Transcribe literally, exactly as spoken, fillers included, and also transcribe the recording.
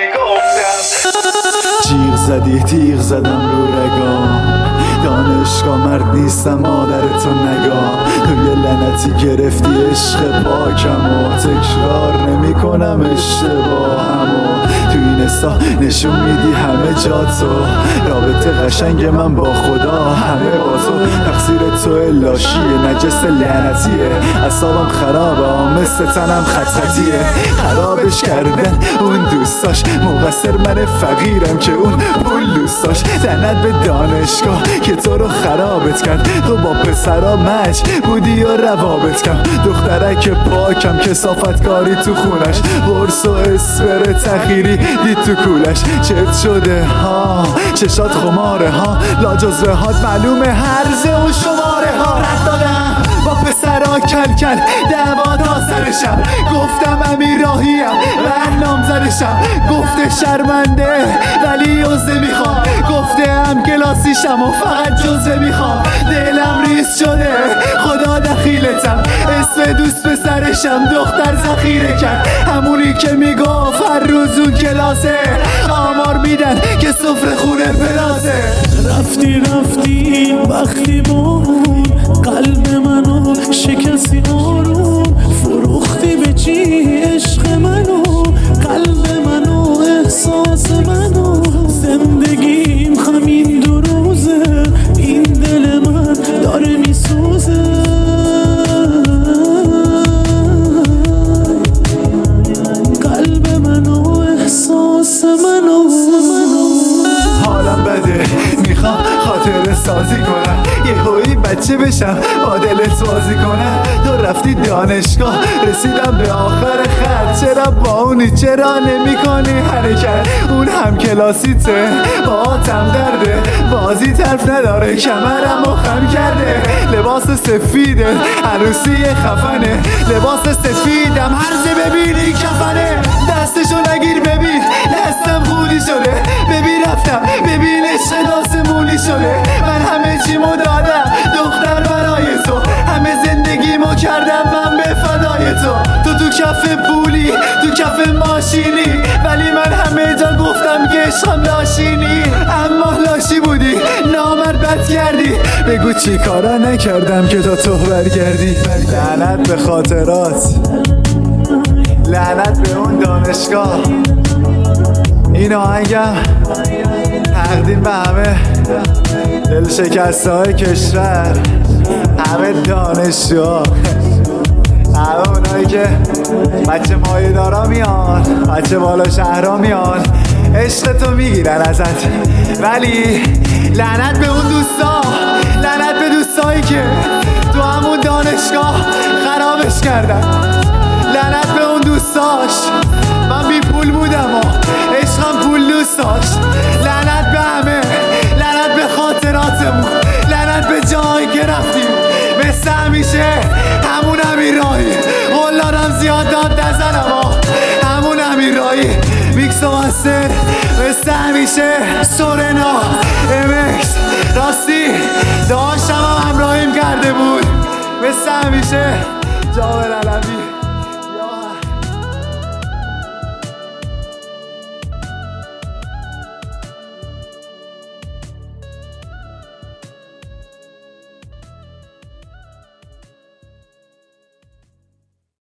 میگفتم. جیغ زدی تیغ زدم رو رگام، دانشگاه مرد نیستم مادرتو نگاه. تو یه لعنتی گرفتی عشق پاکم و تکرار نمی کنم اشتباهمو. تو این استا نشون میدی همه جاتو، رابطه قشنگ من با خدا همه با تو. تقصیر تو لاشیه نجس لعنتیه، اعصابم خرابه مثل تنم خطخطیه. خرابش کردن اون دوستاش، مقصر من فقیرم که اون پول دوست داشت. لعنت به دانشگاه که تو رو خرابت کرد، تو با پسرا مچ بودی و روابط کم. دخترک پاکم کثافت کاری تو خونش، قرص و اسپر تخیری دید تو کولش. چت شده ها چشات خماره ها، لاجزوه هات معلومه هرزه و شماره ها. رد دادم با پسرا کل کل دعوا تا سرشم، گفتم امیر راهیم و نامزدشم. گفته شرمنده ولی عزه میخوام، گفته هم کلاسیشم و فقط جزوه میخوام. دلم ریز شده خدا دخیلتم، اسم دوست پسرشم دختر ذخیره کرد. همونی که میگفت هر روز اون کلاسه، آمار میدن که سفره خونه پلاسه. رفتی رفتی وقتی بود قلب منو شکستی آروم، فروختی به چی عشق منو، قلب منو احساس منو. زندگیم همین دو روزه، این دل من داره میسوزه. قلب منو احساس منو. حالم بده میخوام خاطره سازی کنم، یه هوی بچه بشم با دلت بازی کنم. تو رفتی دانشگاه رسیدم به آخر خط، چرا با اونی چرا نمی کنی حرکت؟ اون هم کلاسیته با آتم درده، بازی طرف نداره کمرم و خم کرده. لباس سفیده عروسی خفنه، لباس سفیدم هرزه ببینی کفنه. دستشو نگیر ببین دستم خولی شده، ببین رفتم ببین عشق داستمونی شده. من همه چیمو دادم دختر برای تو، همه زندگیمو کردم من به فدای تو. تو تو کف پولی تو کف ماشینی، ولی من همه جا گفتم که عشقم لاشینی. اما لاشی بودی نامرد بد کردی، بگو چی کارا نکردم که تا تو برگردی. لعنت به خاطرات، لعنت به اون دانشگاه. این آهنگم تقدیم به همه دل شکسته های کشور، همه دانشجوها، همه اونایی که بچه مایه دارا میان، بچه بالا شهرها میان عشق تو میگیرن ازت. ولی لعنت به اون دوستا، لعنت به دوستایی که تو همون دانشگاه خرابش کردن. لعنت به اون دوستاش، من بی پول بودم و عشقم پول دوست داشت. لعنت به همه، لعنت به خاطراتمون، لعنت به جایی که رفتیم. مثل همیشه همون امیر راهی، قولارم زیاد داد نزنم همون امیر راهی. میکس و مستر مثل همیشه سورنا امکس. راستی داشتم هم همراهیم کرده بود مثل همیشه جاور علوی.